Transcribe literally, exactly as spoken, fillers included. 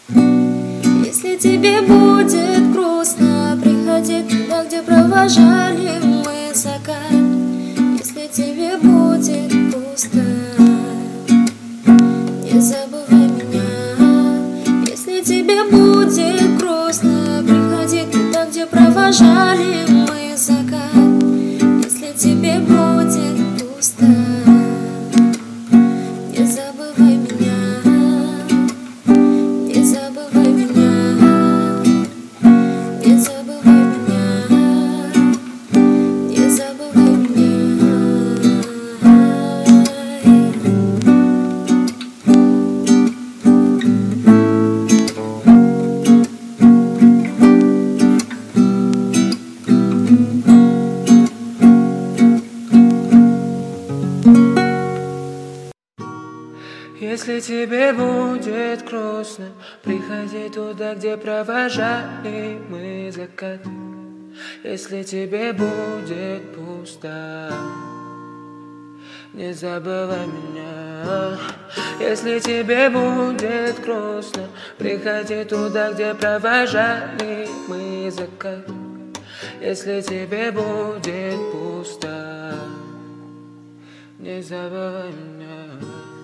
Если тебе будет грустно, приходи туда, где провожали мы закат. Если тебе будет пусто, не забывай меня. Если тебе будет грустно, приходи туда, где провожали мы закат. Если тебе будет пусто, не забывай меня. Не забывай меня. Не забывай меня. Не забывай меня. Если тебе будет грустно, приходи туда, где провожали мы закат. Если тебе будет пусто, не забывай меня. Если тебе будет грустно, приходи туда, где провожали мы закат. Если тебе будет пусто, не забывай меня.